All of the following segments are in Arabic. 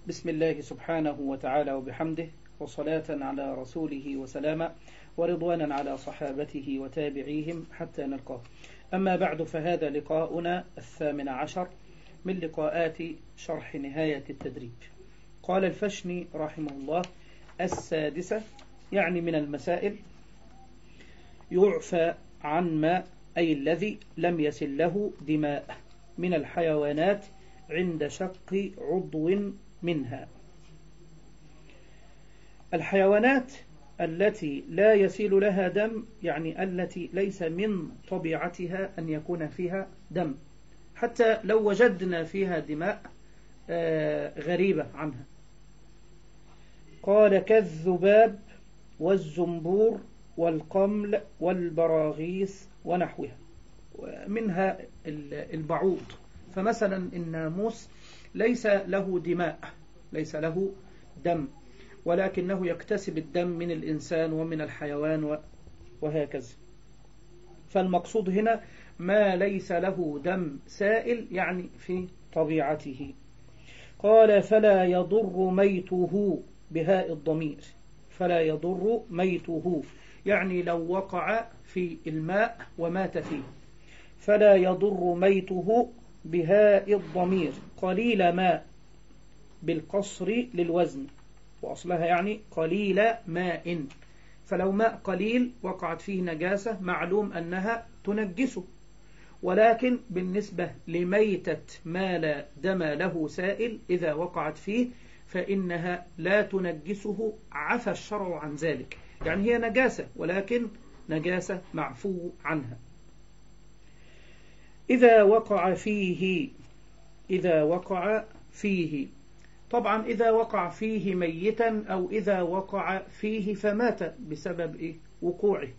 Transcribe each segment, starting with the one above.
بسم الله سبحانه وتعالى وبحمده، وصلاة على رسوله وسلاما، ورضوانا على صحابته وتابعيهم حتى نلقاه. أما بعد، فهذا لقاؤنا 18 من لقاءات شرح نهاية التدريب. قال الفشني رحمه الله: 6، يعني من المسائل: يعفى عن ما، أي الذي لم يسل له دماء، من الحيوانات عند شق عضو منها. الحيوانات التي لا يسيل لها دم، يعني التي ليس من طبيعتها أن يكون فيها دم، حتى لو وجدنا فيها دماء غريبة عنها. قال: كالذباب والزنبور والقمل والبراغيث ونحوها، منها البعوض. فمثلا الناموس ليس له دماء، ليس له دم، ولكنه يكتسب الدم من الإنسان ومن الحيوان وهكذا. فالمقصود هنا ما ليس له دم سائل، يعني في طبيعته. قال: فلا يضر ميته، بهاء الضمير، فلا يضر ميته، يعني لو وقع في الماء ومات فيه. فلا يضر ميته بهاء الضمير، قليل ماء بالقصر للوزن، وأصلها يعني قليل ماء. فلو ماء قليل وقعت فيه نجاسة معلوم أنها تنجسه، ولكن بالنسبة لميتة ما لا دم له سائل إذا وقعت فيه فإنها لا تنجسه، عفى الشرع عن ذلك. يعني هي نجاسة، ولكن نجاسة معفو عنها. إذا وقع فيه، إذا وقع فيه، طبعا إذا وقع فيه ميتا، أو إذا وقع فيه فمات بسبب وقوعه.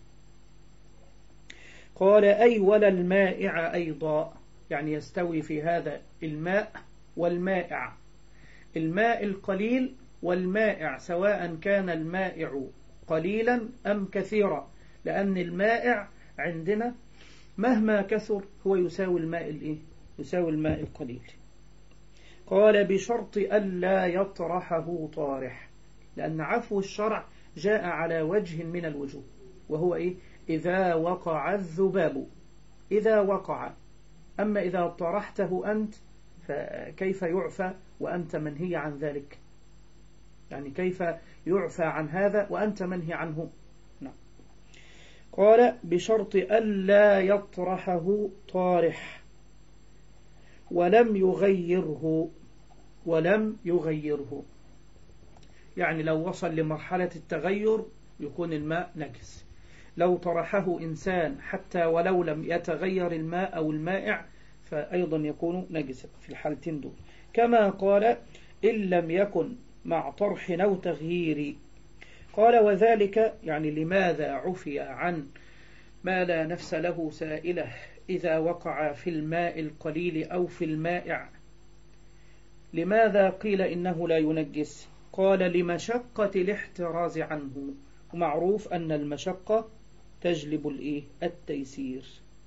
قال: أي ولا المائع أيضا، يعني يستوي في هذا الماء والمائع، الماء القليل والمائع، سواء كان المائع قليلا أم كثيرا، لأن المائع عندنا مهما كثر هو يساوي الماء يساوي الماء القليل. قال: بشرط ألا يطرحه طارح، لأن عفو الشرع جاء على وجه من الوجوه، وهو إذا وقع الذباب، إذا وقع. أما إذا طرحته أنت فكيف يعفى وأنت منهي عن ذلك؟ يعني كيف يعفى عن هذا وأنت منهي عنه؟ نعم. قال: بشرط ألا يطرحه طارح ولم يغيره، ولم يغيره، يعني لو وصل لمرحلة التغير يكون الماء نجس. لو طرحه إنسان حتى ولو لم يتغير الماء أو المائع فأيضا يكون نجسا في الحالتين دول. كما قال: إن لم يكن مع طرح أو تغيير. قال: وذلك يعني لماذا عفي عن ما لا نفس له سائلة إذا وقع في الماء القليل أو في المائع؟ لماذا قيل إنه لا ينجس؟ قال: لمشقة الاحتراز عنه، ومعروف أن المشقة تجلب التيسير.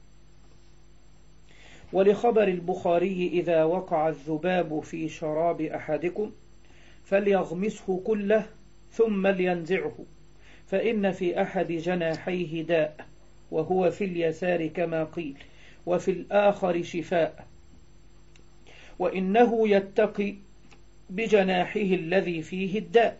ولخبر البخاري: إذا وقع الذباب في شراب أحدكم فليغمسه كله ثم لينزعه، فإن في أحد جناحيه داء، وهو في اليسار كما قيل، وفي الآخر شفاء، وإنه يتقي بجناحه الذي فيه الداء،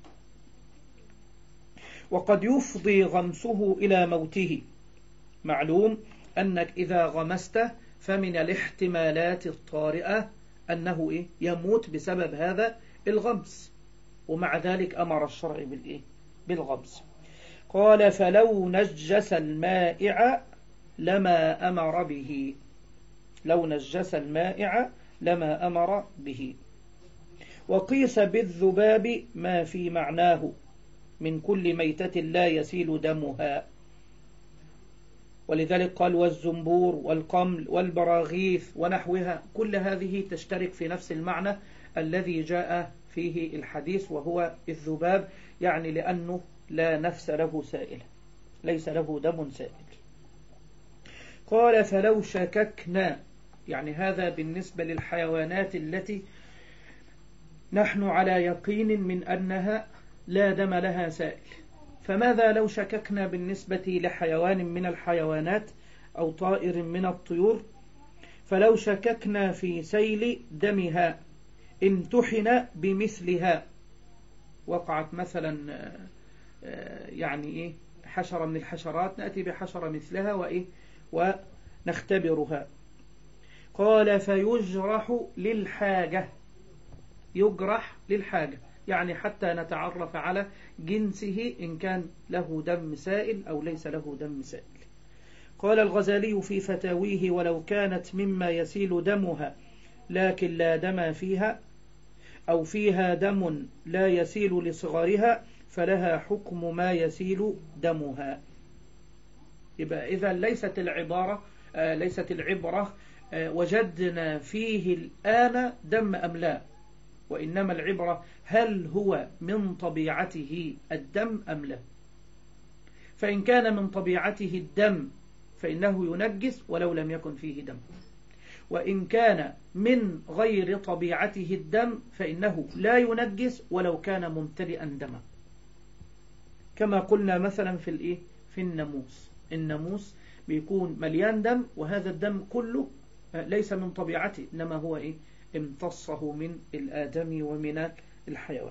وقد يفضي غمسه إلى موته. معلوم أنك إذا غمسته فمن الاحتمالات الطارئة أنه يموت بسبب هذا الغمس، ومع ذلك أمر الشرع بالغمس. قال: فلو نجس المائع لما أمر به، لو نجس المائع لما أمر به. وقيس بالذباب ما في معناه من كل ميتة لا يسيل دمها، ولذلك قال: والزنبور والقمل والبراغيث ونحوها، كل هذه تشترك في نفس المعنى الذي جاء فيه الحديث، وهو الذباب، يعني لأنه لا نفس له سائل، ليس له دم سائل. قال: فلو شككنا، يعني هذا بالنسبة للحيوانات التي نحن على يقين من أنها لا دم لها سائل، فماذا لو شككنا بالنسبة لحيوان من الحيوانات أو طائر من الطيور؟ فلو شككنا في سيل دمها امتحن بمثلها، وقعت مثلا يعني إيه حشرة من الحشرات، نأتي بحشرة مثلها وإيه ونختبرها. قال فيجرح للحاجة، يجرح للحاجة يعني حتى نتعرف على جنسه إن كان له دم سائل أو ليس له دم سائل. قال الغزالي في فتاويه ولو كانت مما يسيل دمها لكن لا دم فيها أو فيها دم لا يسيل لصغرها فلها حكم ما يسيل دمها. يبقى إذا ليست العبرة وجدنا فيه الآن دم أم لا، وإنما العبرة هل هو من طبيعته الدم أم لا. فإن كان من طبيعته الدم فإنه ينجس ولو لم يكن فيه دم، وإن كان من غير طبيعته الدم فإنه لا ينجس ولو كان ممتلئا دما، كما قلنا مثلا في الناموس بيكون مليان دم، وهذا الدم كله ليس من طبيعته إنما هو امتصه من الآدم ومن الحيوان.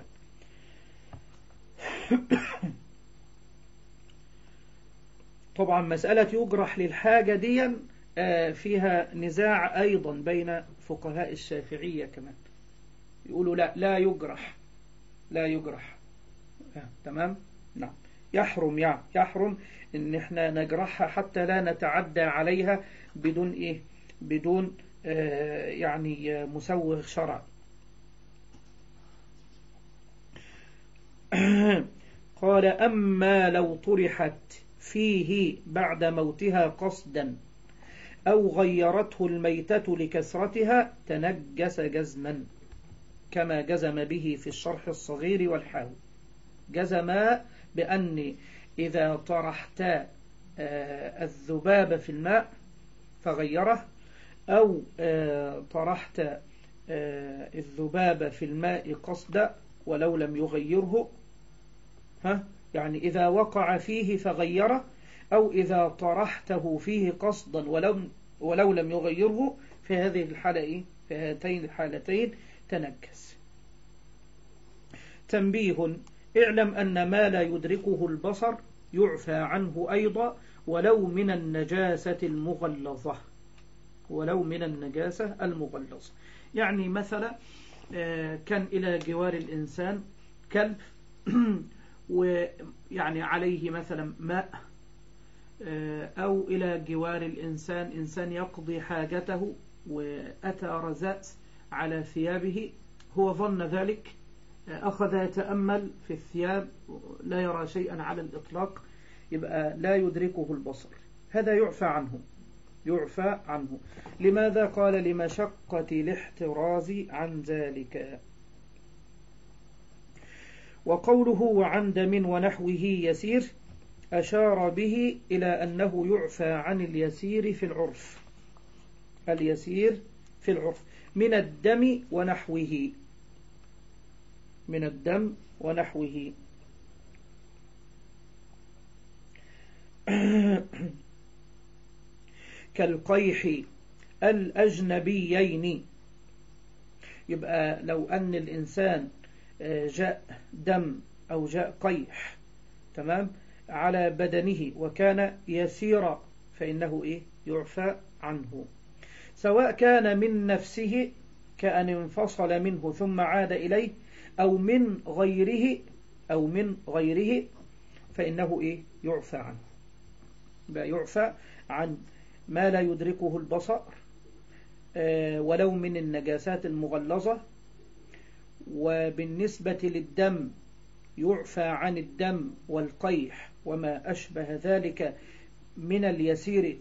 طبعا مسألة يجرح للحاجة دي فيها نزاع أيضا بين فقهاء الشافعية كمان، يقولوا لا يجرح تمام. نعم يحرم ان احنا نجرحها حتى لا نتعدى عليها بدون يعني مسوغ شرعي. قال أما لو طرحت فيه بعد موتها قصدا أو غيرته الميتة لكسرتها تنجس جزما، كما جزم به في الشرح الصغير والحاوي. جزم بأن إذا طرحت الذباب في الماء فغيره، أو طرحت الذباب في الماء قصدا ولو لم يغيره، يعني إذا وقع فيه فغيره، أو إذا طرحته فيه قصدا ولو لم يغيره، في هذه الحالة في هاتين الحالتين تنجس. تنبيه: اعلم أن ما لا يدركه البصر يعفى عنه أيضا ولو من النجاسة المغلظة. يعني مثلا كان إلى جوار الإنسان كلب ويعني عليه مثلا ماء، أو إلى جوار الإنسان إنسان يقضي حاجته وأتى رذاذ على ثيابه، هو ظن ذلك، أخذ يتأمل في الثياب لا يرى شيئا على الإطلاق، يبقى لا يدركه البصر، هذا يعفى عنه. لماذا؟ قال لمشقة الاحتراز عن ذلك. وقوله وعن دم ونحوه يسير أشار به إلى أنه يعفى عن اليسير في العرف من الدم ونحوه كالقيح الأجنبيين. يبقى لو أن الإنسان جاء دم أو جاء قيح تمام على بدنه وكان يسيرا فإنه يعفى عنه، سواء كان من نفسه كأن انفصل منه ثم عاد إليه، أو من غيره فإنه يعفى عنه. يعفى عن ما لا يدركه البصر ولو من النجاسات المغلظة. وبالنسبة للدم يعفى عن الدم والقيح وما أشبه ذلك من اليسير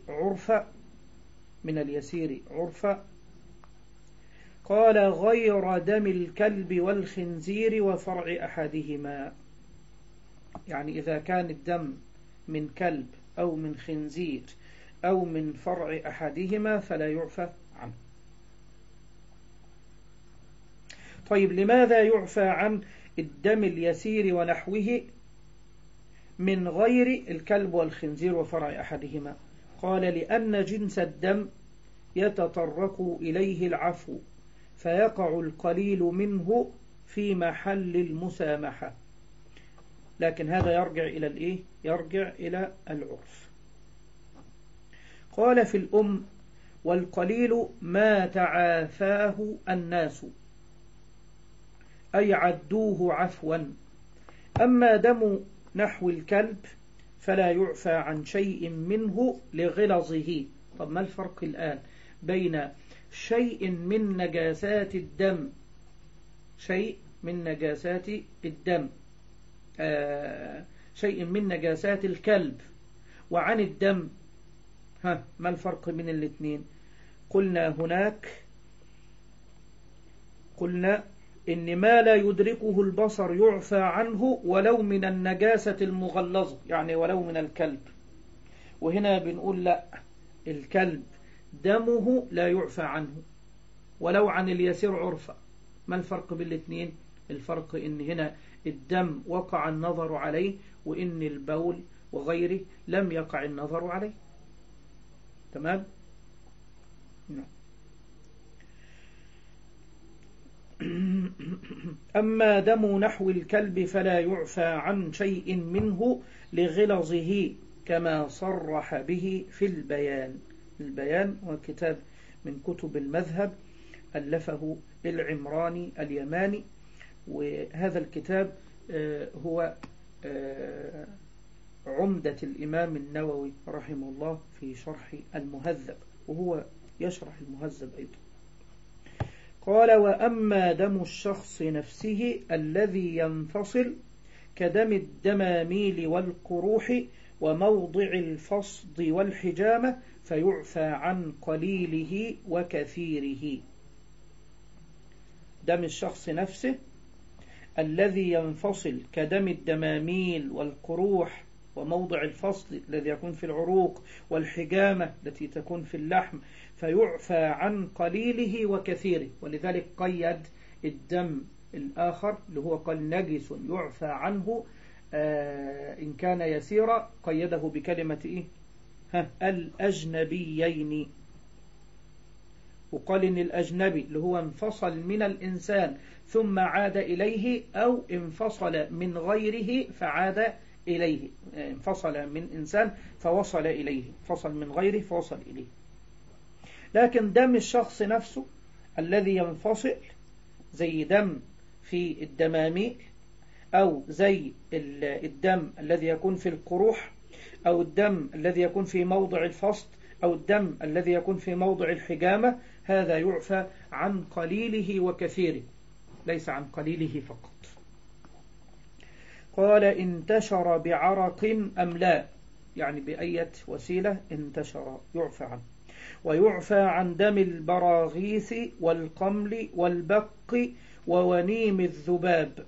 عرفا. قال غير دم الكلب والخنزير وفرع أحدهما، يعني إذا كان الدم من كلب أو من خنزير أو من فرع أحدهما فلا يعفى عنه. طيب لماذا يعفى عن الدم اليسير ونحوه من غير الكلب والخنزير وفرع أحدهما؟ قال لأن جنس الدم يتطرق إليه العفو فيقع القليل منه في محل المسامحة، لكن هذا يرجع إلى الإيه؟ يرجع إلى العرف. قال في الأم والقليل ما تعافاه الناس أي عدوه عفوا، أما دم نحو الكلب فلا يعفى عن شيء منه لغلظه. طب ما الفرق الآن بين شيء من نجاسات الدم، شيء من نجاسات الدم، شيء من نجاسات الكلب، وعن الدم؟ ما الفرق بين الاثنين؟ قلنا إن ما لا يدركه البصر يعفى عنه ولو من النجاسة المغلظة، يعني ولو من الكلب. وهنا بنقول لا، الكلب دمه لا يعفى عنه ولو عن اليسير عرفة. ما الفرق بين الاثنين؟ الفرق إن هنا الدم وقع النظر عليه، وإن البول وغيره لم يقع النظر عليه. تمام؟ أما دم نحو الكلب فلا يعفى عن شيء منه لغلظه كما صرح به في البيان. البيان هو كتاب من كتب المذهب ألفه العمراني اليماني، وهذا الكتاب هو عمدة الإمام النووي رحمه الله في شرح المهذب، وهو يشرح المهذب أيضا. قال وأما دم الشخص نفسه الذي ينفصل كدم الدماميل والقروح وموضع الفصد والحجامة فيعفى عن قليله وكثيره. دم الشخص نفسه الذي ينفصل كدم الدماميل والقروح وموضع الفصل الذي يكون في العروق والحجامة التي تكون في اللحم فيعفى عن قليله وكثيره. ولذلك قيد الدم الآخر اللي هو قال نجس يعفى عنه إن كان يسيرا، قيده بكلمة إيه؟ الأجنبيين. وقال إن الأجنبي اللي هو انفصل من الإنسان ثم عاد إليه، أو انفصل من غيره فعاد إليه. انفصل من إنسان فوصل إليه، انفصل من غيره فوصل إليه. لكن دم الشخص نفسه الذي ينفصل زي دم في الدماميل، أو زي الدم الذي يكون في القروح، أو الدم الذي يكون في موضع الفصد، أو الدم الذي يكون في موضع الحجامة، هذا يعفى عن قليله وكثيره، ليس عن قليله فقط. قال انتشر بعرق أم لا، يعني بأية وسيلة انتشر يعفى عنه. ويعفى عن دم البراغيث والقمل والبق وونيم الذباب.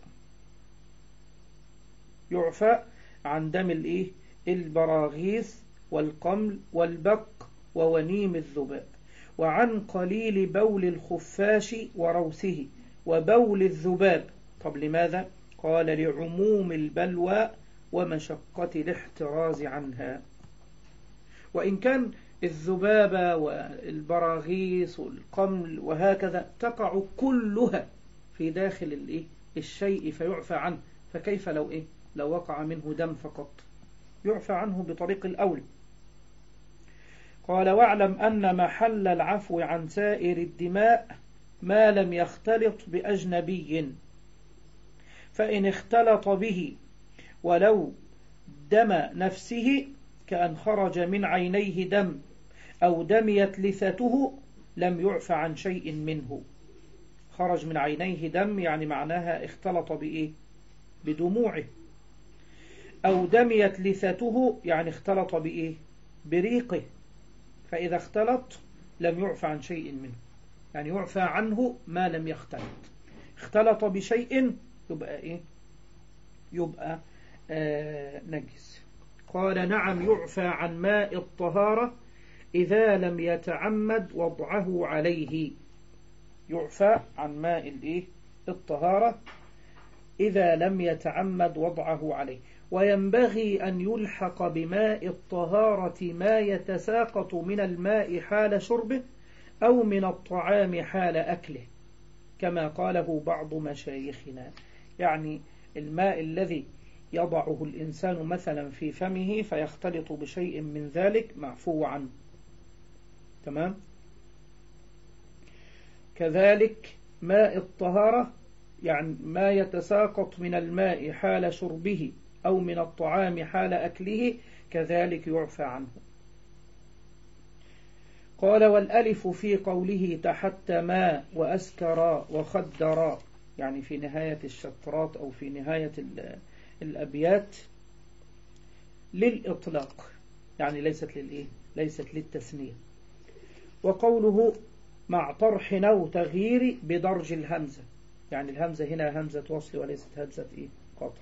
يعفى عن دم البراغيث والقمل والبق وونيم الذباب، وعن قليل بول الخفاش وروثه وبول الذباب. طب لماذا؟ قال لعموم البلوى ومشقة الاحتراز عنها. وإن كان الذبابة والبراغيث والقمل وهكذا تقع كلها في داخل الشيء فيعفى عنه، فكيف لو وقع منه دم فقط؟ يعفى عنه بطريق الأولى. قال واعلم أن محل العفو عن سائر الدماء ما لم يختلط بأجنبي، فإن اختلط به ولو دم نفسه كأن خرج من عينيه دم أو دميت لثته لم يعفى عن شيء منه. خرج من عينيه دم يعني معناها اختلط بدموعه، أو دميت لثته يعني اختلط بريقه، فإذا اختلط لم يعفى عن شيء منه، يعني يعفى عنه ما لم يختلط. اختلط بشيء يبقى نجس. قال نعم يعفى عن ماء الطهارة إذا لم يتعمد وضعه عليه. يعفى عن ماء الطهارة إذا لم يتعمد وضعه عليه. وينبغي أن يلحق بماء الطهارة ما يتساقط من الماء حال شربه أو من الطعام حال أكله، كما قاله بعض مشايخنا. يعني الماء الذي يضعه الإنسان مثلا في فمه فيختلط بشيء من ذلك معفو عنه. تمام. كذلك ماء الطهارة يعني ما يتساقط من الماء حال شربه أو من الطعام حال أكله كذلك يعفى عنه. قال والألف في قوله تحتما وأسكرا وخدرا، يعني في نهاية الشطرات أو في نهاية الأبيات للإطلاق، يعني ليست للتثنية. وقوله مع طرح أو تغيير بدرج الهمزة، يعني الهمزة هنا همزة وصل وليست همزة قطع.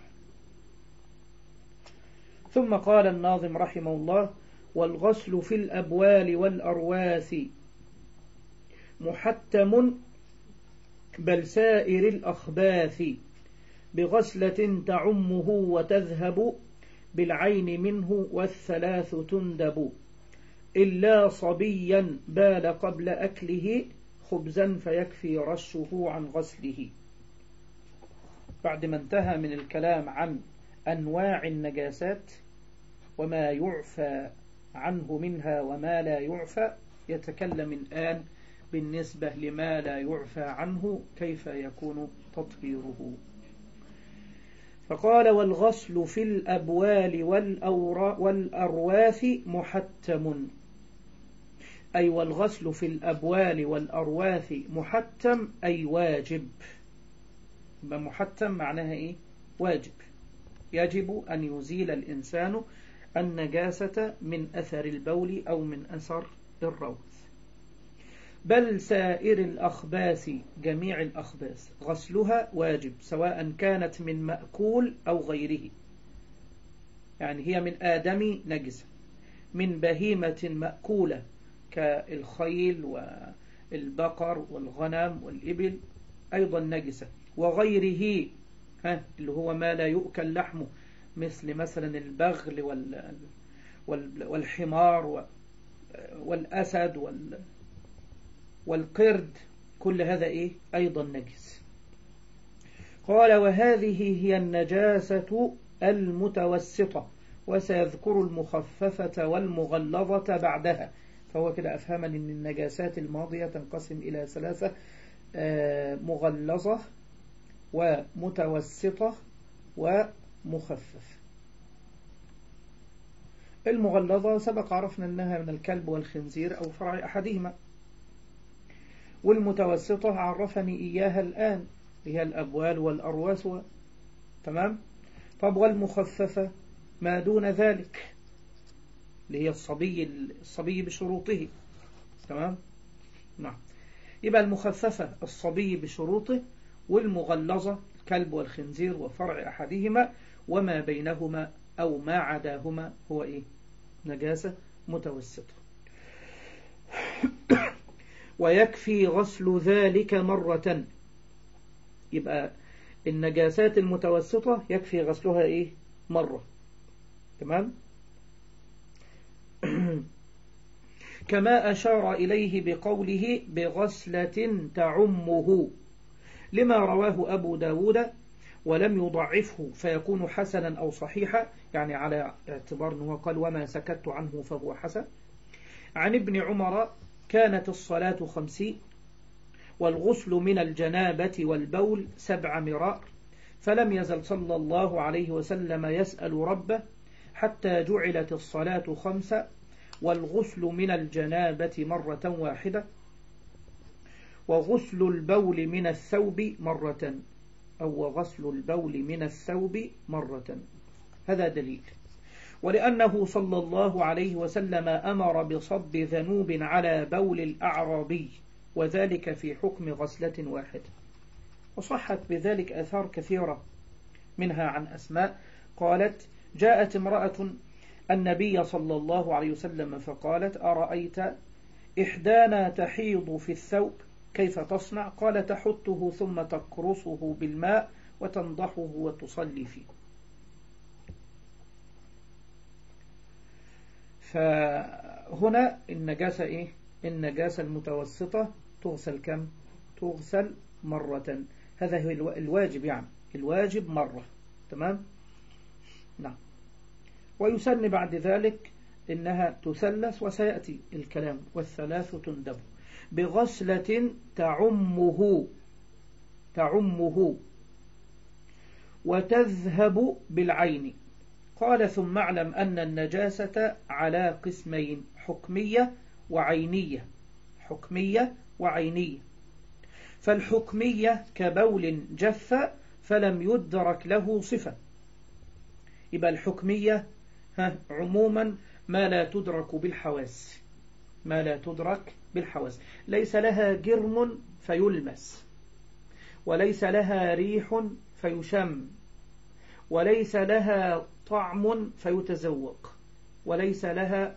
ثم قال الناظم رحمه الله والغسل في الأبوال والأرواث محتم بل سائر الأخباث بغسلة تعمه وتذهب بالعين منه والثلاث تندب إلا صبيا بال قبل أكله خبزا فيكفي رشه عن غسله. بعد ما انتهى من الكلام عن أنواع النجاسات وما يعفى عنه منها وما لا يعفى، يتكلم الآن بالنسبة لما لا يعفى عنه كيف يكون تطهيره. فقال والغسل في الأبوال والأرواث محتم، أي والغسل في الأبوال والأرواث محتم أي واجب. محتم معناها واجب، يجب أن يزيل الإنسان النجاسة من أثر البول أو من أثر الروث. بل سائر الأخباث، جميع الأخباث غسلها واجب سواء كانت من مأكول أو غيره، يعني هي من آدم نجسة، من بهيمة مأكولة كالخيل والبقر والغنم والإبل أيضا نجسة، وغيره اللي هو ما لا يؤكل لحمه مثلا البغل والحمار والأسد والقرد، كل هذا أيضا نجس. قال وهذه هي النجاسة المتوسطة، وسيذكر المخففة والمغلظة بعدها. فهو كده أفهم أن النجاسات الماضية تنقسم إلى ثلاثة: مغلظة ومتوسطة ومخفف. المغلظة سبق عرفنا أنها من الكلب والخنزير أو فرع أحدهما، والمتوسطة عرفني إياها الآن هي الأبوال والأرواث. تمام. طب والمخففة ما دون ذلك اللي هي الصبي بشروطه. تمام. نعم. يبقى المخففة الصبي بشروطه، والمغلظة الكلب والخنزير وفرع أحدهما، وما بينهما أو ما عداهما هو نجاسة متوسطة. ويكفي غسل ذلك مرة. يبقى النجاسات المتوسطة يكفي غسلها مرة. تمام. كما أشار إليه بقوله بغسلة تعمه، لما رواه أبو داود ولم يضعفه فيكون حسنا أو صحيحا، يعني على اعتبار أنه قال وما سكت عنه فهو حسن. عن ابن عمر كانت الصلاة 50 والغسل من الجنابة والبول 7 مرار، فلم يزل صلى الله عليه وسلم يسأل ربه حتى جعلت الصلاة 5 والغسل من الجنابة مرة واحدة، وغسل البول من الثوب مرة، أو غسل البول من الثوب مرة. هذا دليل. ولأنه صلى الله عليه وسلم أمر بصب ذنوب على بول الأعرابي، وذلك في حكم غسلة واحدة. وصحت بذلك آثار كثيرة، منها عن أسماء قالت جاءت امرأة النبي صلى الله عليه وسلم فقالت أرأيت إحدانا تحيض في الثوب كيف تصنع؟ قال تحته ثم تقرصه بالماء وتنضحه وتصلي فيه. فهنا النجاسة إيه؟ النجاسة المتوسطة تغسل كم؟ تغسل مرة. هذا هو الواجب، يعني الواجب مرة. تمام؟ نعم. ويسن بعد ذلك إنها تثلث، وسيأتي الكلام، والثلاث تندب بغسلة تعمه وتذهب بالعين. قال ثم اعلم أن النجاسة على قسمين: حكمية وعينية. حكمية وعينية. فالحكمية كبول جف فلم يدرك له صفة، يبقى الحكمية عموما ما لا تدرك بالحواس، ما لا تدرك بالحواس، ليس لها جرم فيلمس، وليس لها ريح فيشم، وليس لها طعم فيتذوق، وليس لها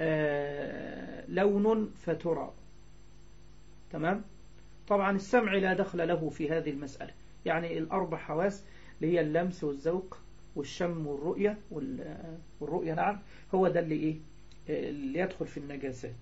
لون فترى. تمام؟ طبعا السمع لا دخل له في هذه المسألة، يعني الأربع حواس اللي هي اللمس والذوق والشم والرؤية، نعم، هو ده اللي إيه اللي يدخل في النجاسات.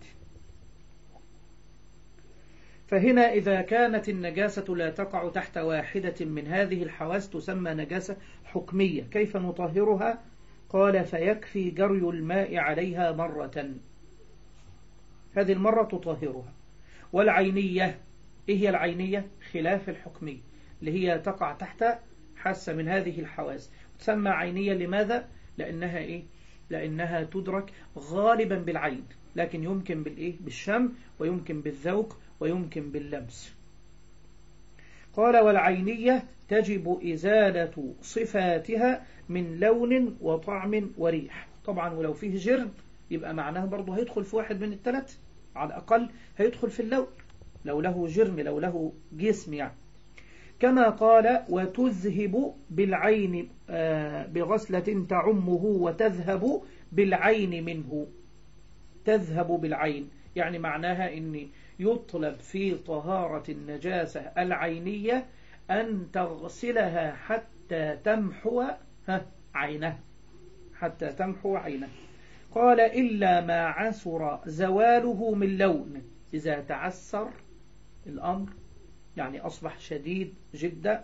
فهنا إذا كانت النجاسة لا تقع تحت واحدة من هذه الحواس تسمى نجاسة حكمية. كيف نطهرها؟ قال فيكفي جري الماء عليها مرة، هذه المرة تطهرها. والعينية، إيه هي العينية؟ خلاف الحكمية اللي هي تقع تحت حاسة من هذه الحواس، تسمى عينية. لماذا؟ لأنها إيه؟ لأنها تدرك غالبا بالعين، لكن يمكن بالإيه؟ بالشم، ويمكن بالذوق، ويمكن باللمس. قال والعينية تجب إزالة صفاتها من لون وطعم وريح. طبعا ولو فيه جرم يبقى معناه برضه هيدخل في واحد من الثلاث على الأقل، هيدخل في اللون لو له جرم، لو له جسم يعني. كما قال وتذهب بالعين بغسلة تعمه وتذهب بالعين منه. تذهب بالعين يعني معناها أن يطلب في طهارة النجاسة العينية أن تغسلها حتى تمحو عينه، حتى تمحو عينه. قال إلا ما عسر زواله من لون، إذا تعسر الأمر يعني أصبح شديد جدا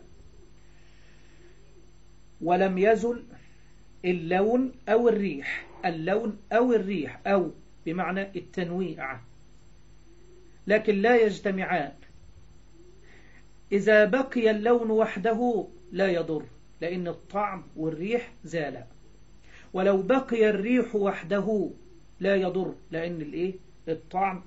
ولم يزل اللون أو الريح، اللون أو الريح، أو بمعنى التنويع، لكن لا يجتمعان. إذا بقي اللون وحده لا يضر لأن الطعم والريح زال، ولو بقي الريح وحده لا يضر لأن الطعم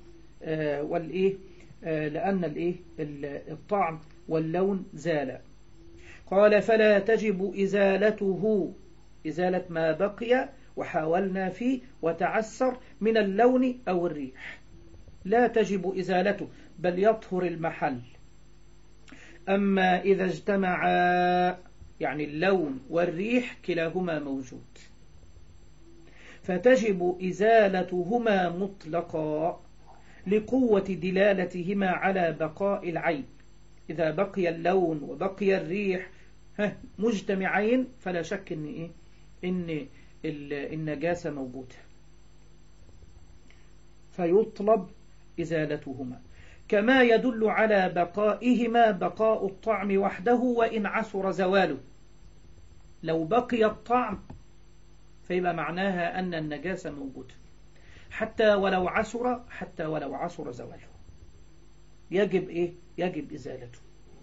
لأن الطعم واللون زال. قال فلا تجب إزالته، إزالة ما بقي وحاولنا فيه وتعسر من اللون أو الريح، لا تجب إزالته بل يطهر المحل. أما إذا اجتمعا يعني اللون والريح كلاهما موجود فتجب إزالتهما مطلقا لقوة دلالتهما على بقاء العين. إذا بقي اللون وبقي الريح مجتمعين فلا شك إن النجاسة موجودة، فيطلب إزالتهما. كما يدل على بقائهما بقاء الطعم وحده وإن عسر زواله. لو بقي الطعم فيبقى معناها أن النجاسة موجودة حتى ولو عسر زواله، يجب إزالته.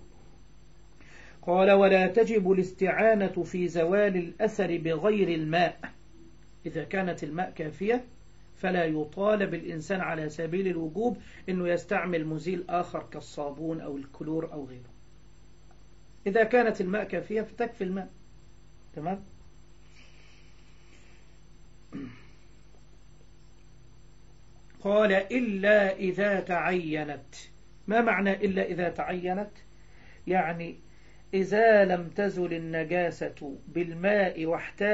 قال ولا تجب الاستعانة في زوال الأثر بغير الماء. إذا كانت الماء كافية فلا يطالب الإنسان على سبيل الوجوب أنه يستعمل مزيل آخر كالصابون أو الكلور أو غيره. إذا كانت الماء كافية فتكفي الماء. تمام؟ قال إلا إذا تعينت. ما معنى إلا إذا تعينت؟ يعني إذا لم تزل النجاسة بالماء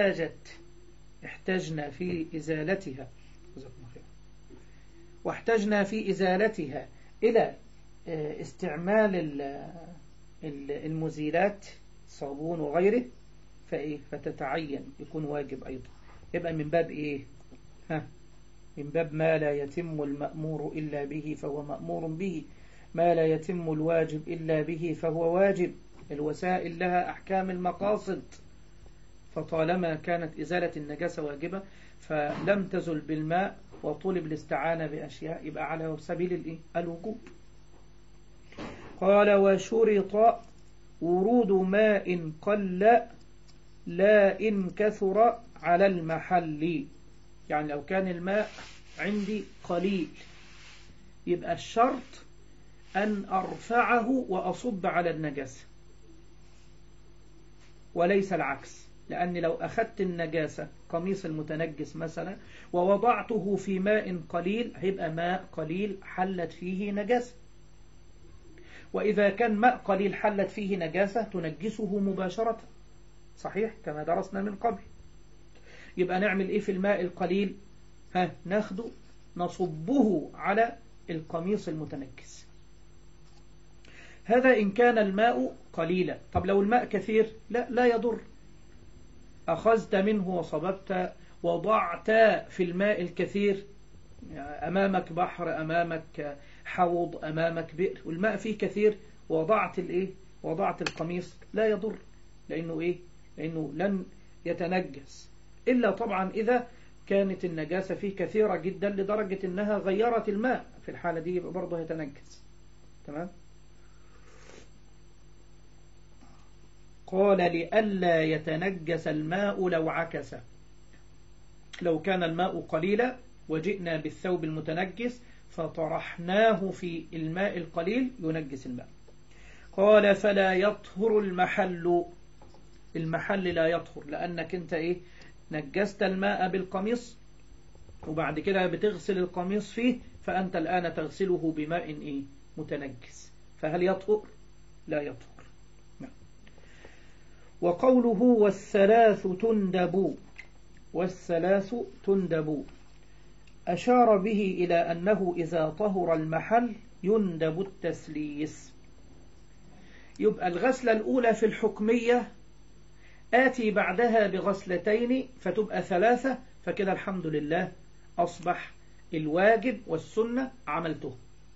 احتجنا في إزالتها إلى استعمال المزيلات صابون وغيره فتتعين يكون واجب أيضا. يبقى من باب إيه؟ من باب ما لا يتم المأمور إلا به فهو مأمور به، ما لا يتم الواجب إلا به فهو واجب. الوسائل لها أحكام المقاصد، فطالما كانت إزالة النجاسة واجبة فلم تزل بالماء وطلب الاستعانة بأشياء يبقى على سبيل الوجوب. قال وشرط ورود ماء قل لا إن كثر على المحل. يعني لو كان الماء عندي قليل يبقى الشرط أن أرفعه وأصب على النجاسة وليس العكس. لأن لو أخذت النجاسة قميص المتنجس مثلا ووضعته في ماء قليل هيبقى ماء قليل حلت فيه نجاسة، وإذا كان ماء قليل حلت فيه نجاسة تنجسه مباشرة، صحيح كما درسنا من قبل. يبقى نعمل إيه في الماء القليل؟ ناخده نصبه على القميص المتنجس. هذا إن كان الماء قليلا. طب لو الماء كثير لا يضر. أخذت منه وصببت وضعت في الماء الكثير، أمامك بحر، أمامك حوض، أمامك بئر والماء فيه كثير، وضعت القميص لا يضر. لأنه لن يتنجس، إلا طبعا إذا كانت النجاسة فيه كثيرة جدا لدرجة أنها غيرت الماء، في الحالة دي يبقى برضه يتنجس. تمام. قال لئلا يتنجس الماء لو عكس. لو كان الماء قليلا وجئنا بالثوب المتنجس فطرحناه في الماء القليل ينجس الماء. قال فلا يطهر المحل لا يطهر، لأنك انت نجست الماء بالقميص وبعد كده بتغسل القميص فيه، فأنت الآن تغسله بماء متنجس، فهل يطهر؟ لا يطهر. وقوله والثلاث تندب أشار به إلى أنه إذا طهر المحل يندب التسليس. يبقى الغسلة الأولى في الحكمية آتي بعدها بغسلتين فتبقى 3، فكده الحمد لله أصبح الواجب والسنة عملته.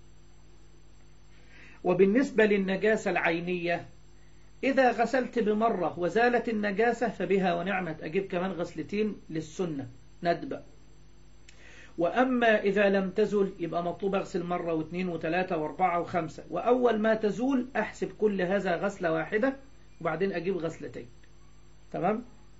وبالنسبة للنجاسة العينية إذا غسلت بمرة وزالت النجاسة فبها ونعمت، أجيب كمان غسلتين للسنة ندبة. وأما إذا لم تزل يبقى مطلوب أغسل مرة واثنين وثلاثة واربعة وخمسة، وأول ما تزول أحسب كل هذا غسلة واحدة وبعدين أجيب غسلتين. تمام؟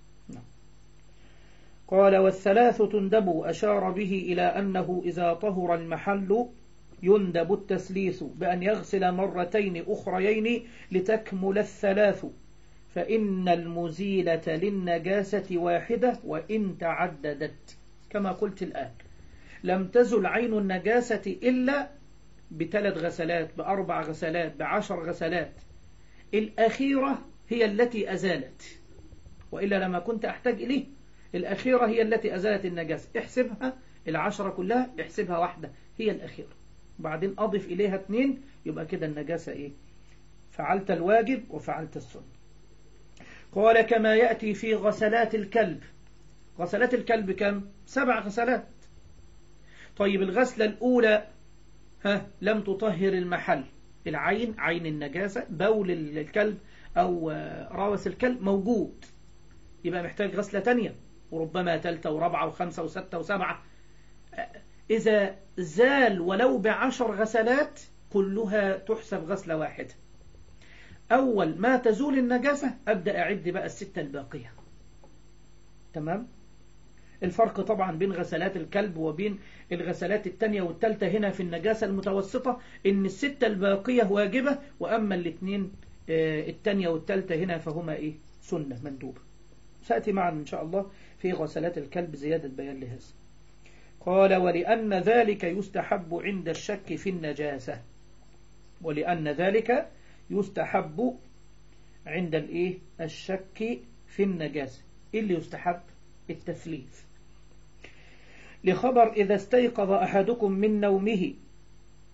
قال والثلاث تندب أشار به إلى أنه إذا طهر المحل يندب التسليس بأن يغسل مرتين أخريين لتكمل الثلاث، فإن المزيلة للنجاسة واحدة وإن تعددت. كما قلت الآن لم تزل عين النجاسة إلا ب3 غسلات، ب4 غسلات، ب10 غسلات، الأخيرة هي التي أزالت، وإلا لما كنت أحتاج إليه. الأخيرة هي التي أزالت النجاسة، احسبها 10 كلها، احسبها واحدة هي الأخيرة، بعدين أضف إليها 2، يبقى كده النجاسة فعلت الواجب وفعلت السنة. قال كما يأتي في غسلات الكلب. غسلات الكلب كم؟ 7 غسلات. طيب الغسلة الأولى لم تطهر المحل، العين، عين النجاسة، بول الكلب أو روث الكلب موجود، يبقى محتاج غسلة تانية، وربما 3 ورابعة وخمسة وستة وسبعة. إذا زال ولو ب10 غسلات كلها تحسب غسلة واحدة. أول ما تزول النجاسة أبدأ أعد بقى 6 الباقية. تمام؟ الفرق طبعا بين غسلات الكلب وبين الغسلات التانية والتالتة هنا في النجاسة المتوسطة إن 6 الباقية واجبة، وأما الاثنين التانية والتالتة هنا فهما سنة مندوبة. سأتي معنا إن شاء الله في غسلات الكلب زيادة بيان لهذا. قال ولأن ذلك يستحب عند الشك في النجاسة. ولأن ذلك يستحب عند الشك في النجاسة. إيه اللي يستحب؟ التثليث. لخبر إذا استيقظ أحدكم من نومه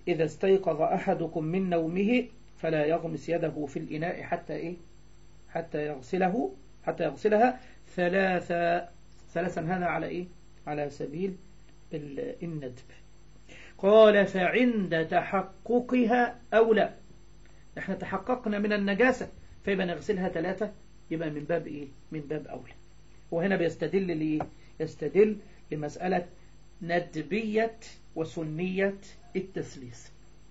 إذا استيقظ أحدكم من نومه فلا يغمس يده في الإناء حتى يغسلها ثلاثا. هذا على إيه؟ على سبيل الندب. قال فعند تحققها أو لا، احنا تحققنا من النجاسة فيبقى نغسلها 3، يبقى من باب إيه؟ من باب أولى. وهنا بيستدل ليه؟ يستدل لمسألة ندبية وسنية التثليث.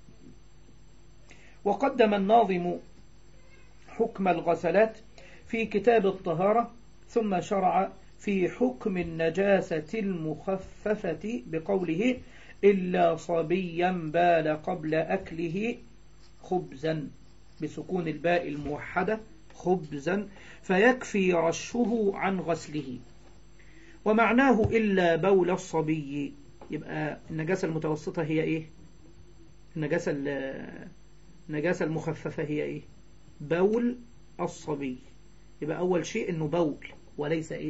وقدم الناظم حكم الغسلات في كتاب الطهارة، ثم شرع في حكم النجاسة المخففة بقوله إلا صبيا بال قبل أكله خبزا، بسكون الباء الموحدة خبزا، فيكفي رشه عن غسله. ومعناه إلا بول الصبي. يبقى النجاسة المتوسطة هي إيه؟ النجاسة المخففة هي إيه؟ بول الصبي. يبقى أول شيء إنه بول وليس إيه؟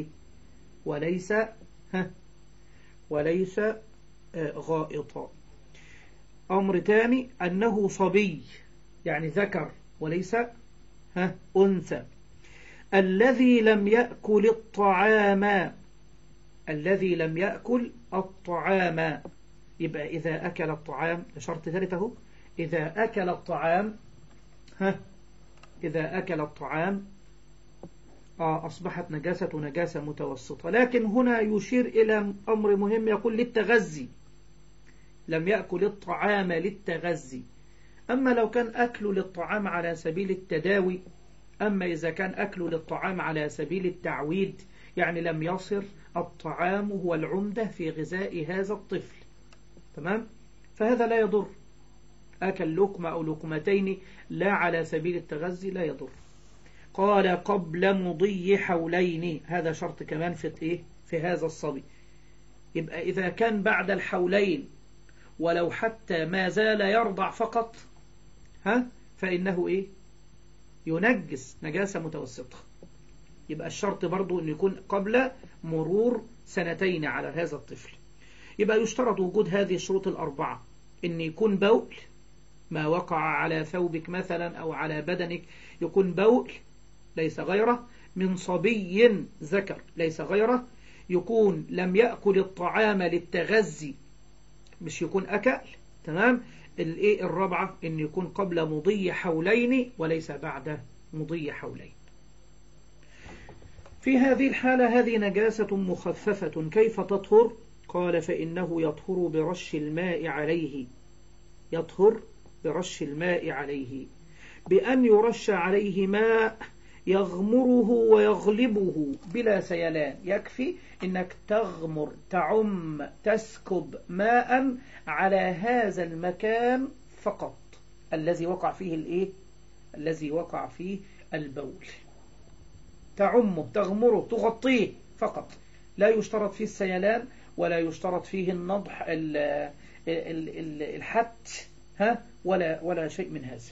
وليس غائطا. أمر تاني أنه صبي يعني ذكر وليس أنثى. الذي لم يأكل الطعام. يبقى إذا أكل الطعام، شرط ثالث اهو، إذا أكل الطعام أصبحت نجاسة متوسطة. لكن هنا يشير إلى أمر مهم، يقول للتغذي، لم يأكل الطعام للتغذي. أما لو كان أكل للطعام على سبيل التداوي، أما إذا كان أكل للطعام على سبيل التعويد، يعني لم يصر الطعام هو العمدة في غذاء هذا الطفل، تمام؟ فهذا لا يضر. أكل لقمة أو لقمتين لا على سبيل التغذي لا يضر. قال قبل مضي حولين، هذا شرط كمان في هذا الصبي. يبقى إذا كان بعد الحولين ولو حتى ما زال يرضع فقط فإنه ينجس نجاسة متوسطة. يبقى الشرط برضو أن يكون قبل مرور 2 على هذا الطفل. يبقى يشترط وجود هذه الشروط الأربعة، أن يكون بول، ما وقع على ثوبك مثلا أو على بدنك يكون بول ليس غيره، من صبي ذكر ليس غيره، يكون لم يأكل الطعام للتغذي مش يكون أكل، تمام؟ الرابعة أن يكون قبل مضي حولين وليس بعد مضي حولين. في هذه الحالة هذه نجاسة مخففة، كيف تطهر؟ قال فإنه يطهر برش الماء عليه، بأن يرش عليه ماء يغمره ويغلبه بلا سيلان. يكفي انك تغمر، تعم، تسكب ماء على هذا المكان فقط الذي وقع فيه البول. تعمه، تغمره، تغطيه فقط، لا يشترط فيه السيلان ولا يشترط فيه النضح الحت ولا شيء من هذا،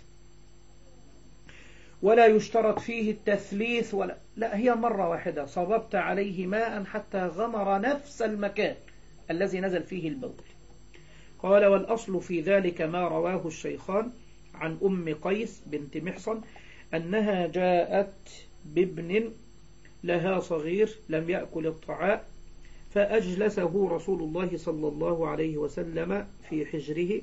ولا يشترط فيه التثليث لا، هي مرة واحدة صببت عليه ماء حتى غمر نفس المكان الذي نزل فيه البول. قال والأصل في ذلك ما رواه الشيخان عن أم قيس بنت محصن أنها جاءت بابن لها صغير لم يأكل الطعام، فأجلسه رسول الله صلى الله عليه وسلم في حجره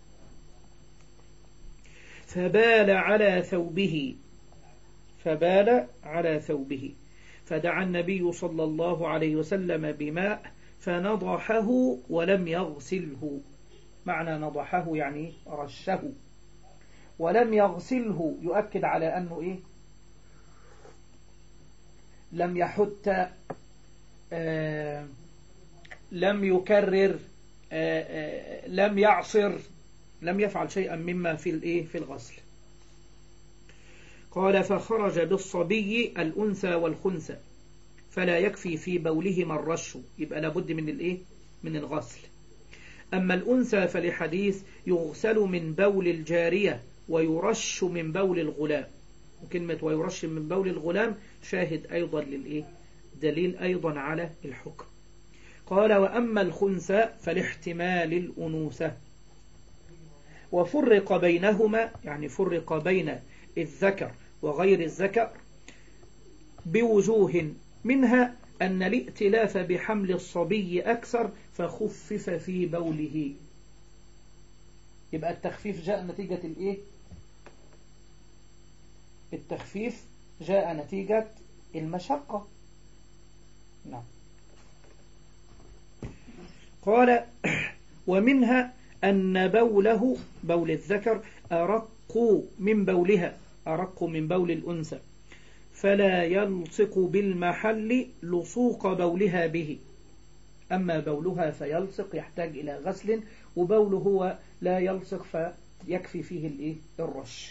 فبال على ثوبه، فدعا النبي صلى الله عليه وسلم بماء فنضحه ولم يغسله. معنى نضحه يعني رشه، ولم يغسله يؤكد على أنه لم يحت، لم يكرر، لم يعصر، لم يفعل شيئا مما في الغسل. قال فخرج بالصبي الأنثى والخنثى فلا يكفي في بولهما الرش، يبقى لابد من الغسل. أما الأنثى فلحديث يغسل من بول الجارية ويرش من بول الغلام، وكلمة ويرش من بول الغلام شاهد أيضا دليل أيضا على الحكم. قال وأما الخنثى فلاحتمال الأنوثة، وفرق بينهما يعني فرق بين الذكر وغير الذكر بوجوه، منها أن الائتلاف بحمل الصبي أكثر فخفف في بوله. يبقى التخفيف جاء نتيجة الإيه؟ التخفيف جاء نتيجة المشقة. نعم. قال ومنها أن بوله بول الذكر أرق من بولها، أرق من بول الأنثى، فلا يلصق بالمحل لصوق بولها به. أما بولها فيلصق يحتاج إلى غسل، وبوله هو لا يلصق فيكفي فيه الرش.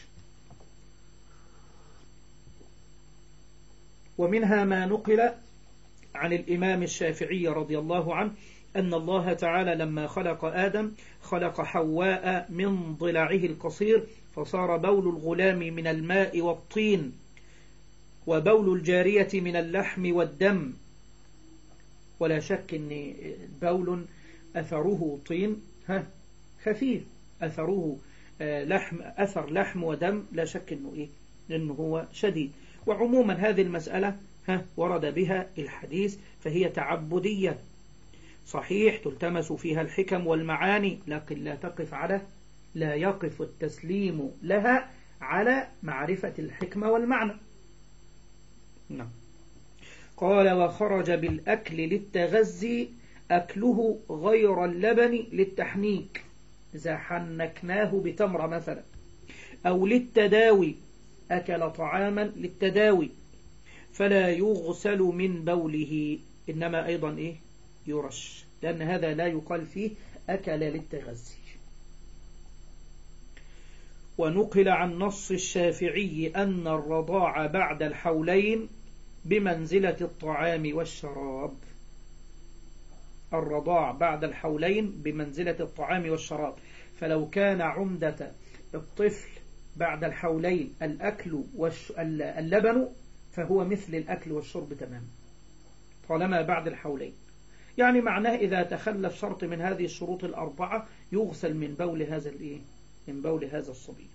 ومنها ما نقل عن الإمام الشافعي رضي الله عنه أن الله تعالى لما خلق آدم خلق حواء من ضلعه القصير، فصار بول الغلام من الماء والطين، وبول الجارية من اللحم والدم. ولا شك أن بول أثره طين خفيف، أثره أثر لحم ودم، لا شك أنه هو شديد. وعموما هذه المسألة ورد بها الحديث، فهي تعبدية صحيح تلتمس فيها الحكم والمعاني، لكن لا يقف التسليم لها على معرفة الحكمة والمعنى. نعم. قال وخرج بالأكل للتغذي أكله غير اللبن للتحنيك، إذا حنكناه بتمر مثلا، أو للتداوي أكل طعاما للتداوي، فلا يغسل من بوله، إنما أيضا يرش، لأن هذا لا يقال فيه أكل للتغذي. ونقل عن نص الشافعي أن الرضاع بعد الحولين بمنزلة الطعام والشراب. الرضاع بعد الحولين بمنزلة الطعام والشراب، فلو كان عمدة الطفل بعد الحولين الأكل واللبن فهو مثل الأكل والشرب تماما طالما بعد الحولين. يعني معناه إذا تخلف شرط من هذه الشروط الأربعة يغسل من بول هذا الصبي.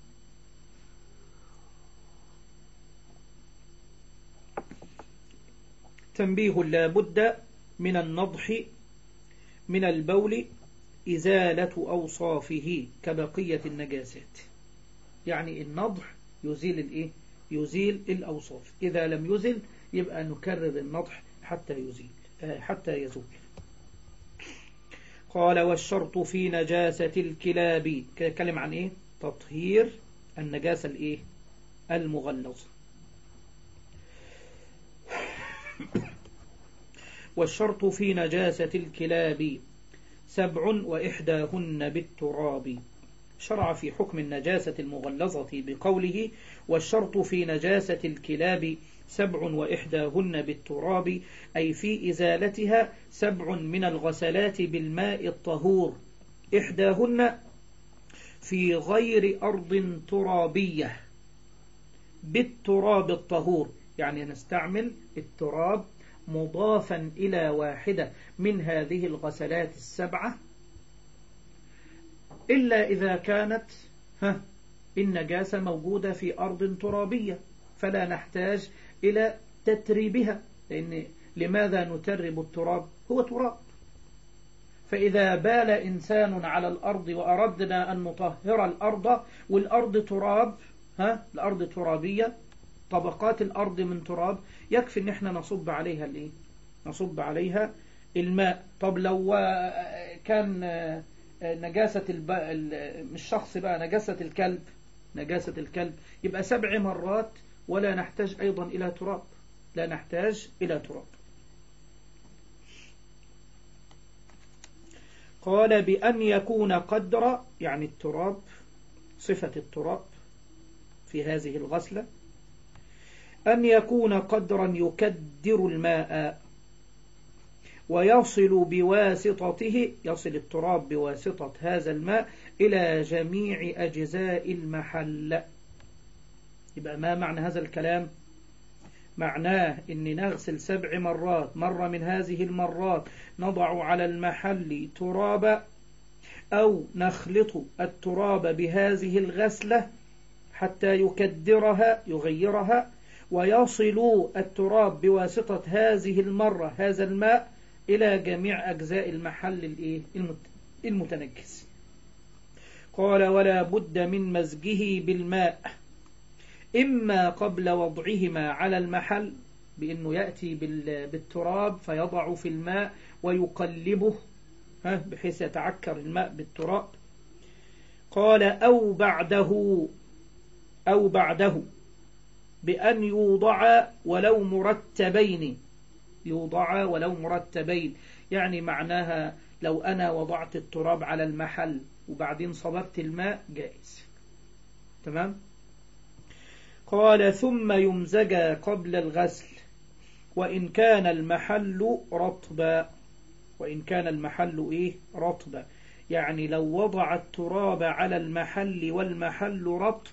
تنبيه: لا بد من النضح من البول إزالة أوصافه كبقية النجاسات. يعني النضح يزيل الأوصاف، إذا لم يزل يبقى نكرر النضح حتى يزول. قال والشرط في نجاسة الكلاب، كلام عن تطهير النجاسة المغلظة. والشرط في نجاسة الكلاب 7 وإحداهن بالتراب. شرع في حكم النجاسة المغلظة بقوله والشرط في نجاسة الكلاب 7 وإحداهن بالتراب، أي في إزالتها 7 من الغسلات بالماء الطهور، إحداهن في غير أرض ترابية بالتراب الطهور، يعني نستعمل التراب مضافا إلى واحدة من هذه الغسلات 7، إلا إذا كانت النجاسة موجودة في أرض ترابية، فلا نحتاج إلى تتريبها، لأن لماذا نترب التراب؟ هو تراب. فإذا بال إنسان على الأرض وأردنا أن نطهر الأرض والأرض تراب، الأرض ترابية، طبقات الأرض من تراب، يكفي إن احنا نصب عليها الماء. طب لو كان نجاسة مش شخص بقى، نجاسة الكلب يبقى 7 مرات، ولا نحتاج أيضا إلى تراب، لا نحتاج إلى تراب. قال بأن يكون قدر، يعني التراب، صفة التراب في هذه الغسلة أن يكون قدرا يكدر الماء ويصل بواسطته، يصل التراب بواسطة هذا الماء إلى جميع أجزاء المحل. يبقى ما معنى هذا الكلام؟ معناه إن نغسل 7 مرات، مرة من هذه المرات نضع على المحل ترابا، أو نخلط التراب بهذه الغسلة حتى يكدرها يغيرها ويصل التراب بواسطة هذه المرة هذا الماء إلى جميع أجزاء المحل المتنجس. قال ولا بد من مزجه بالماء إما قبل وضعهما على المحل بأنه يأتي بالتراب فيضع في الماء ويقلبه بحيث يتعكر الماء بالتراب. قال أو بعده بأن يوضع ولو مرتبين يعني معناها لو أنا وضعت التراب على المحل وبعدين صببت الماء جائز. تمام. قال ثم يمزج قبل الغسل وإن كان المحل رطبا يعني لو وضع التراب على المحل والمحل رطب.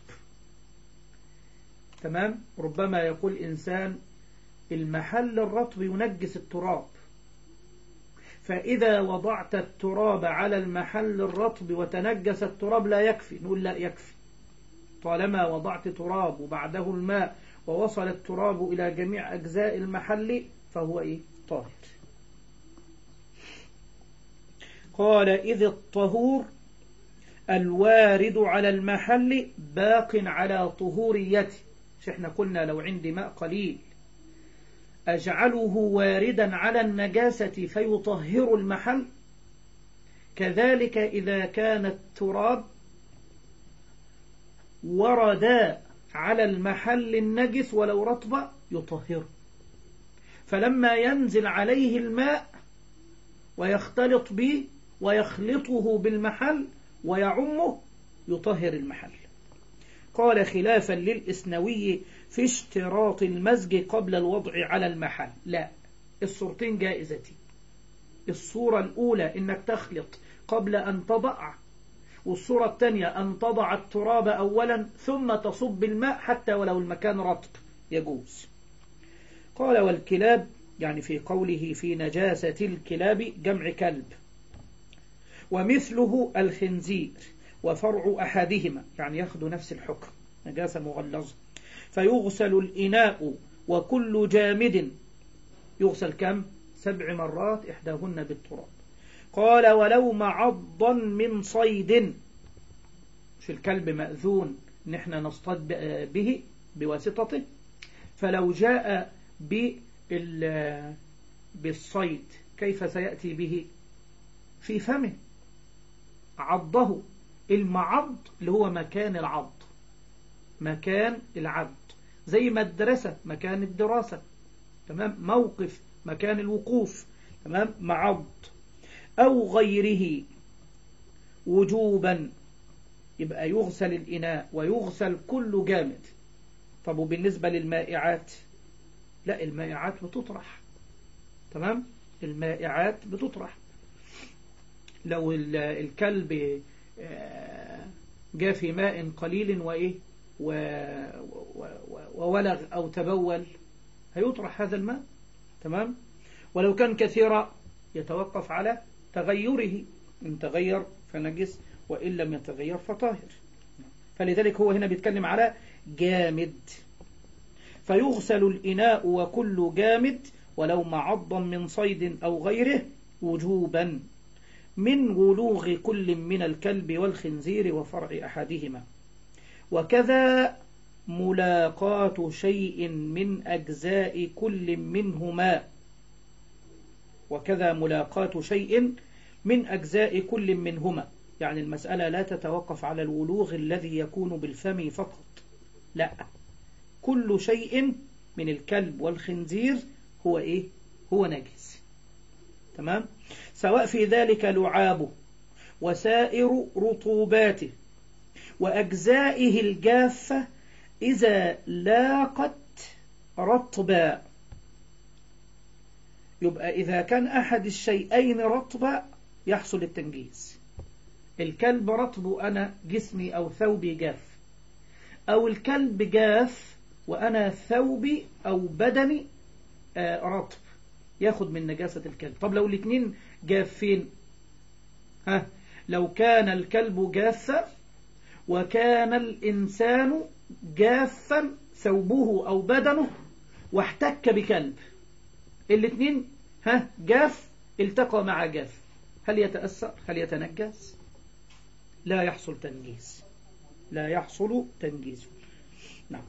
تمام. ربما يقول إنسان المحل الرطب ينجس التراب، فإذا وضعت التراب على المحل الرطب وتنجس التراب لا يكفي. نقول لا يكفي، طالما وضعت تراب وبعده الماء ووصل التراب إلى جميع أجزاء المحل فهو طاهر. قال إذ الطهور الوارد على المحل باق على طهوريته. مش احنا قلنا لو عندي ماء قليل أجعله واردا على النجاسة فيطهر المحل، كذلك إذا كان التراب ورد على المحل النجس ولو رطب يطهر. فلما ينزل عليه الماء ويختلط به ويخلطه بالمحل ويعمه يطهر المحل. قال خلافا للإسنوي في اشتراط المزج قبل الوضع على المحل. لا، الصورتين جائزتي. الصورة الأولى إنك تخلط قبل أن تضع، والصورة الثانية أن تضع التراب أولا ثم تصب الماء حتى ولو المكان رطب يجوز. قال والكلاب يعني في قوله في نجاسة الكلاب جمع كلب، ومثله الخنزير وفرع أحدهما يعني ياخذ نفس الحكم نجاسة مغلظة. فيغسل الإناء وكل جامد يغسل كم؟ 7 مرات إحداهن بالتراب. قال ولو معضا من صيد، مش الكلب مأذون ان احنا نصطاد به بواسطته، فلو جاء بالصيد كيف سيأتي به؟ في فمه عضه. المعض اللي هو مكان العض، زي مدرسة مكان الدراسة، تمام، موقف مكان الوقوف، تمام، معض أو غيره وجوبا، يبقى يغسل الإناء ويغسل كل جامد. طب وبالنسبة للمائعات؟ لا، المائعات بتطرح. تمام، المائعات بتطرح. لو الكلب جاء في ماء قليل وولغ أو تبول هيطرح هذا الماء. تمام. ولو كان كثيرا يتوقف على تغيره، إن تغير فنجس وإن لم يتغير فطاهر. فلذلك هو هنا بيتكلم على جامد. فيغسل الإناء وكل جامد ولو معضا من صيد أو غيره وجوبا من ولوغ كل من الكلب والخنزير وفرع أحدهما. وكذا ملاقاة شيء من أجزاء كل منهما، يعني المسألة لا تتوقف على الولوغ الذي يكون بالفم فقط، لا، كل شيء من الكلب والخنزير هو نجس. تمام، سواء في ذلك لعابه وسائر رطوباته وأجزائه الجافة إذا لاقت رطبا. يبقى إذا كان أحد الشيئين رطبا يحصل التنجيس. الكلب رطب وأنا جسمي أو ثوبي جاف، أو الكلب جاف وأنا ثوبي أو بدني رطب، ياخد من نجاسة الكلب. طب لو الاثنين جافين، لو كان الكلب جافا وكان الإنسان جافا ثوبه أو بدنه واحتك بكلب، الاثنين جاف التقى مع جاف، هل يتأثر؟ هل يتنجس؟ لا يحصل تنجيس، لا يحصل تنجيس. نعم.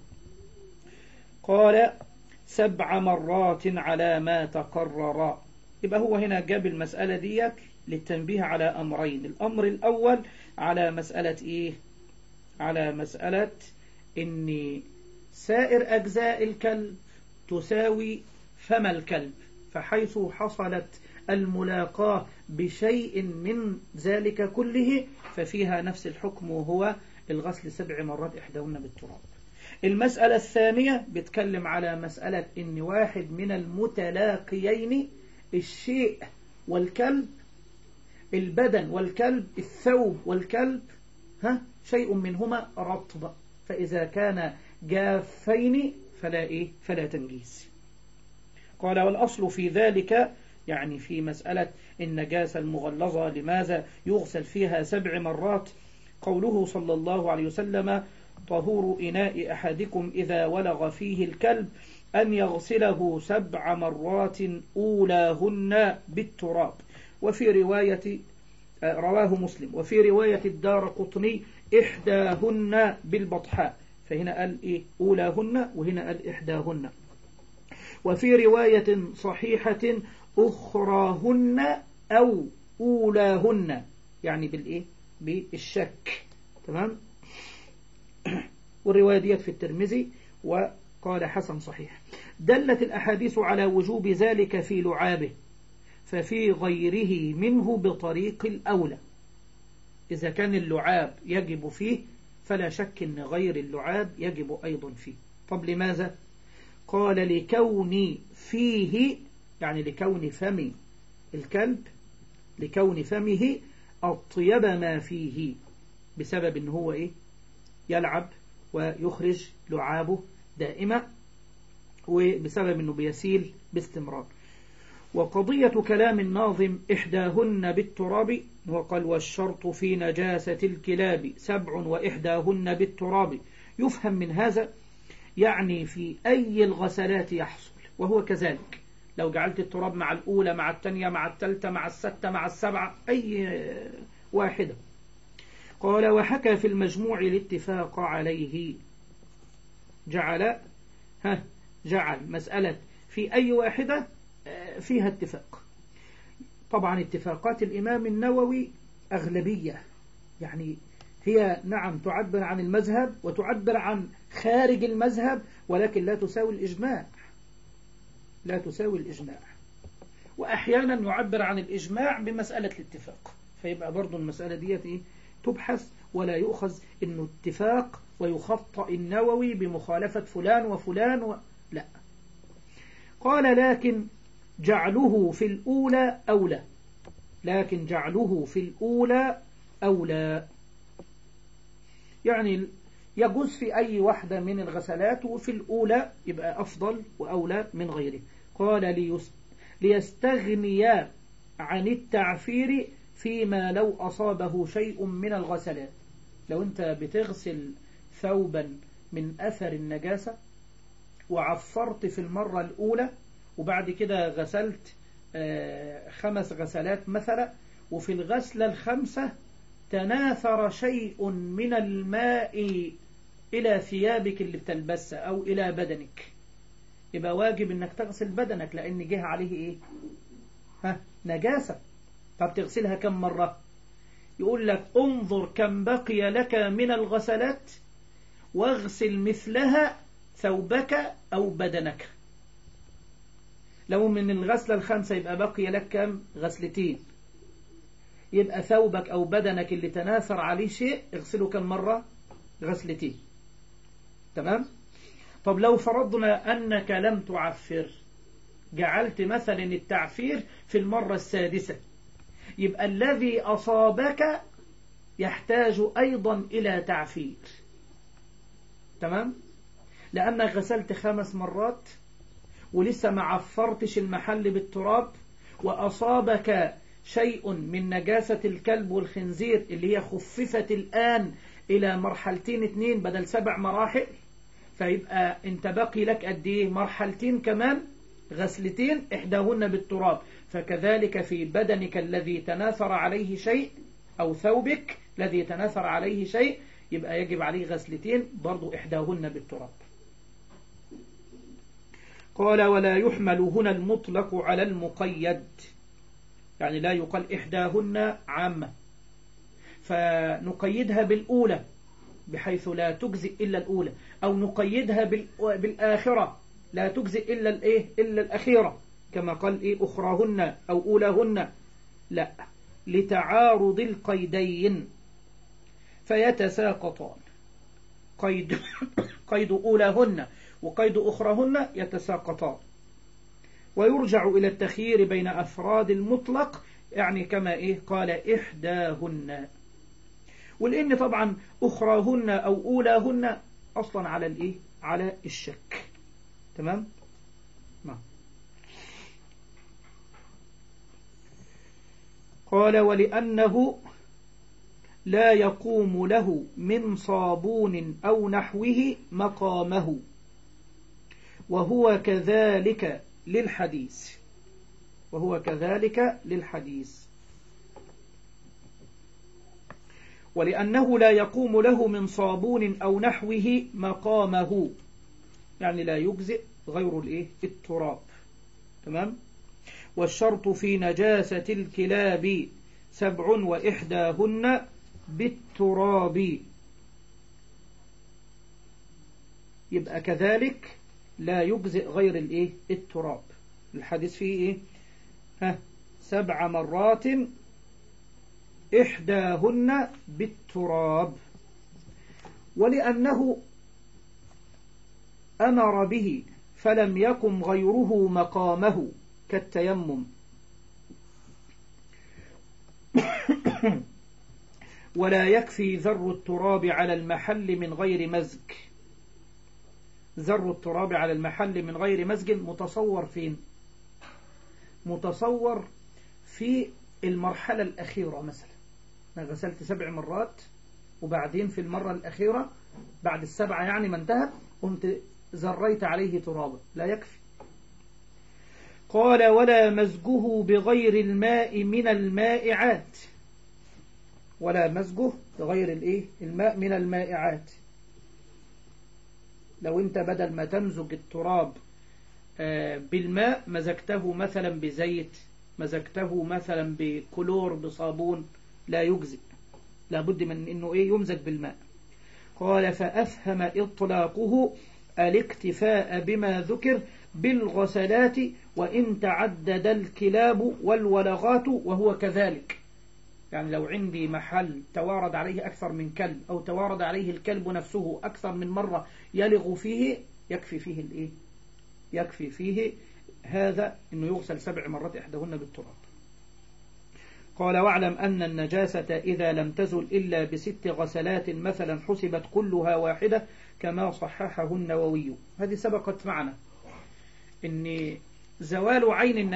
قال 7 مرات على ما تقرر. يبقى هو هنا جاب المسألة ديت للتنبيه على أمرين. الأمر الأول على مسألة إيه؟ على مسألة إن سائر أجزاء الكلب تساوي فم الكلب، فحيث حصلت الملاقاة بشيء من ذلك كله ففيها نفس الحكم، وهو الغسل 7 مرات إحداهن بالتراب. المسألة الثانية بتكلم على مسألة إن واحد من المتلاقيين، الشيء والكلب، البدن والكلب، الثوب والكلب، شيء منهما رطب، فإذا كان جافين فلا تنجيس. قال والأصل في ذلك، يعني في مسألة النجاسة المغلظة لماذا يغسل فيها 7 مرات، قوله صلى الله عليه وسلم طهور إناء أحدكم إذا ولغ فيه الكلب أن يغسله 7 مرات أولاهن بالتراب. وفي رواية رواه مسلم، وفي رواية الدارقطني إحداهن بالبطحاء، فهنا قال إيه؟ أولاهن، وهنا قال إحداهن. وفي رواية صحيحة أخراهن أو أولاهن، يعني بالإيه؟ بالشك. تمام. والرواية ديت في الترمذي وقال حسن صحيح. دلت الأحاديث على وجوب ذلك في لعابه، ففي غيره منه بطريق الأولى. إذا كان اللعاب يجب فيه فلا شك أن غير اللعاب يجب أيضا فيه. طب لماذا؟ قال لكون فيه، يعني لكون فم الكلب، لكون فمه أطيب ما فيه، بسبب أنه هو إيه؟ يلعب ويخرج لعابه دائما، وبسبب أنه بيسيل باستمرار. وقضية كلام الناظم إحداهن بالتراب، وقال والشرط في نجاسة الكلاب 7 وإحداهن بالتراب، يفهم من هذا يعني في أي الغسلات يحصل، وهو كذلك لو جعلت التراب مع الأولى مع الثانية مع الثالثة مع الستة مع السبعة أي واحدة. قال وحكى في المجموع الاتفاق عليه، جعل مسألة في أي واحدة فيها اتفاق. طبعا اتفاقات الإمام النووي أغلبية، يعني هي نعم تعبر عن المذهب وتعبر عن خارج المذهب، ولكن لا تساوي الإجماع، لا تساوي الإجماع. وأحيانا يعبر عن الإجماع بمسألة الاتفاق، فيبقى برضو المسألة دي تبحث، ولا يؤخذ إنه اتفاق ويخطأ النووي بمخالفة فلان وفلان لا. قال لكن جعله في الأولى أولى، لكن جعله في الأولى أولى، يعني يجوز في أي واحدة من الغسلات، وفي الأولى يبقى أفضل وأولى من غيره. قال ليستغني عن التعفير فيما لو أصابه شيء من الغسلات. لو أنت بتغسل ثوبا من أثر النجاسة وعفرت في المرة الأولى، وبعد كده غسلت 5 غسلات مثلا، وفي الغسلة ال5 تناثر شيء من الماء إلى ثيابك اللي بتلبسها أو إلى بدنك، يبقى واجب أنك تغسل بدنك، لأن جه عليه إيه؟ نجاسة. طب تغسلها كم مرة؟ يقول لك انظر كم بقي لك من الغسلات واغسل مثلها ثوبك أو بدنك. لو من الغسلة ال5 يبقى بقي لك كم؟ غسلتين، يبقى ثوبك أو بدنك اللي تناثر عليه شيء اغسله كم مرة؟ غسلتين. تمام؟ طب لو فرضنا أنك لم تعفر، جعلت مثلا التعفير في المرة السادسة، يبقى الذي أصابك يحتاج أيضا إلى تعفير. تمام؟ لأنك غسلت 5 مرات ولسه ما عفرتش المحل بالتراب، وأصابك شيء من نجاسة الكلب والخنزير اللي هي خففت الآن إلى مرحلتين 2 بدل 7 مراحل، فيبقى انت باقي لك قد ايه؟ مرحلتين كمان، غسلتين إحداهن بالتراب. فكذلك في بدنك الذي تناثر عليه شيء، أو ثوبك الذي تناثر عليه شيء، يبقى يجب عليه غسلتين برضو إحداهن بالتراب. قال ولا يحمل هنا المطلق على المقيد، يعني لا يقال إحداهن عامة فنقيدها بالأولى بحيث لا تجزئ إلا الأولى، أو نقيدها بالآخرة لا تجزئ إلا إلا الأخيرة، كما قال أخراهن أو أولاهن، لا، لتعارض القيدين فيتساقطان. قيد أولاهن وقيد أخراهن يتساقطان، ويرجع إلى التخيير بين أفراد المطلق، يعني كما قال إحداهن. ولأن طبعا أخراهن أو أولاهن أصلا على على الشك. تمام؟ نعم. قال ولأنه لا يقوم له من صابون أو نحوه مقامه، وهو كذلك للحديث. ولأنه لا يقوم له من صابون أو نحوه مقامه، يعني لا يجزئ غير التراب. تمام؟ والشرط في نجاسة الكلاب 7 وإحداهن بالتراب، يبقى كذلك لا يجزئ غير التراب. الحديث فيه 7 مرات إحداهن بالتراب. ولأنه أمر به فلم يقم غيره مقامه كالتيمم، ولا يكفي ذر التراب على المحل من غير مزج. ذر التراب على المحل من غير مزج متصور فين؟ متصور في المرحلة الأخيرة. مثلا أنا غسلت 7 مرات، وبعدين في المرة الأخيرة بعد 7 يعني ما انتهت قمت زريت عليه ترابا، لا يكفي. قال ولا مزجه بغير الماء من المائعات، ولا مزجه بغير الماء من المائعات. لو انت بدل ما تمزج التراب بالماء مزجته مثلا بزيت، مزجته مثلا بكلور، بصابون، لا يجزئ، لابد من انه يمزج بالماء. قال فأفهم إطلاقه الاكتفاء بما ذكر بالغسلات وإن تعدد الكلاب والولغات، وهو كذلك. يعني لو عندي محل توارد عليه أكثر من كلب، أو توارد عليه الكلب نفسه أكثر من مرة يلغ فيه، يكفي فيه هذا أنه يغسل 7 مرات إحداهن بالتراب. قال واعلم أن النجاسة إذا لم تزل إلا ب6 غسلات مثلا حسبت كلها واحدة، كما صححه النووي. هذه سبقت معنا أن زوال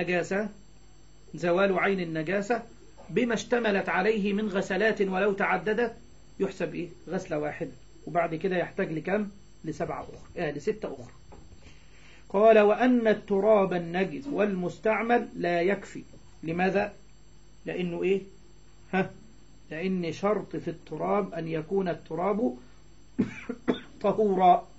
عين النجاسة بما اشتملت عليه من غسلات ولو تعددت يحسب غسلة واحدة، وبعد كده يحتاج لكم؟ ل6 أخرى. قال وأن التراب النجس والمستعمل لا يكفي. لماذا؟ لأنه لأن شرط في التراب أن يكون التراب طهورا.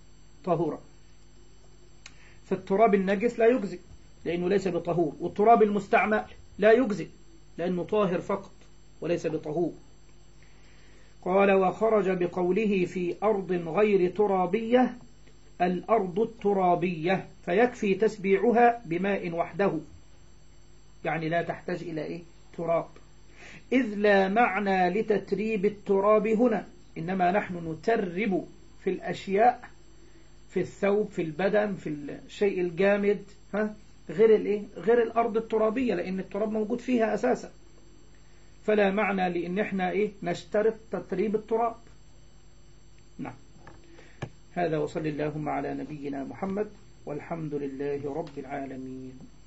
فالتراب النجس لا يجزئ لأنه ليس بطهور، والتراب المستعمل لا يجزئ لأنه طاهر فقط وليس بطهور. قال وخرج بقوله في أرض غير ترابية الأرض الترابية، فيكفي تسبيعها بماء وحده، يعني لا تحتاج إلى تراب، إذ لا معنى لتتريب التراب هنا، إنما نحن نترب في الأشياء، في الثوب، في البدن، في الشيء الجامد، غير الأرض الترابية، لأن التراب موجود فيها أساسا، فلا معنى لأن احنا نشترط تتريب التراب. نعم. هذا وصل اللهم على نبينا محمد، والحمد لله رب العالمين.